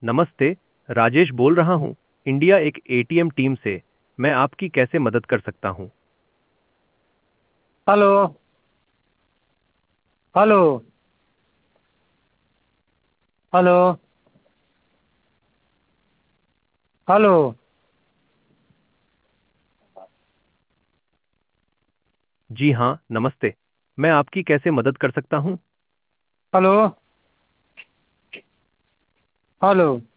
नमस्ते। राजेश बोल रहा हूँ, इंडिया एक एटीएम टीम से। मैं आपकी कैसे मदद कर सकता हूँ? हेलो। हेलो। हेलो। हेलो। जी हाँ, नमस्ते। मैं आपकी कैसे मदद कर सकता हूँ? हेलो। हेलो।